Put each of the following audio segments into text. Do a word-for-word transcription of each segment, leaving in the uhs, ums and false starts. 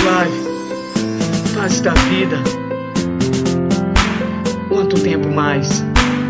Live, fase da vida. Quanto tempo mais?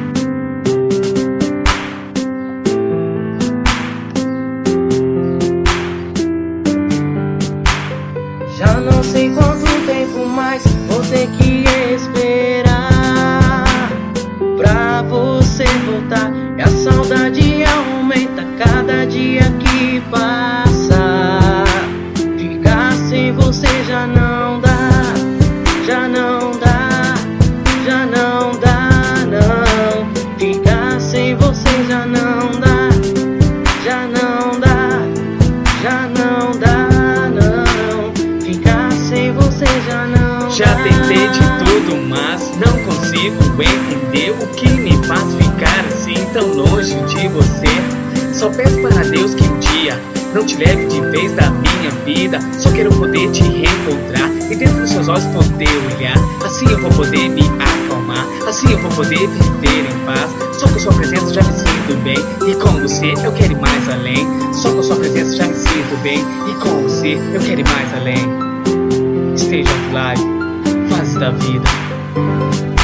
Já não sei quanto tempo mais vou ter que esperar pra você voltar. E a saudade aumenta cada dia que passa. Ficar sem você já não dá, já não dá, já não dá, não. Ficar sem você já não dá, já não dá, já não dá, não. Ficar sem você já não dá. Já tentei de tudo, mas não consigo entender o que me faz ficar assim tão longe de você. Só peço para Deus que um dia não te leve de vez da minha vida. Só quero poder te reencontrar e dentro dos seus olhos poder olhar. Assim eu vou poder me acalmar, assim eu vou poder viver em paz. Só com sua presença já me sinto bem, e com você eu quero ir mais além. Só com sua presença já me sinto bem, e com você eu quero ir mais além. Esteja Live, fase da vida.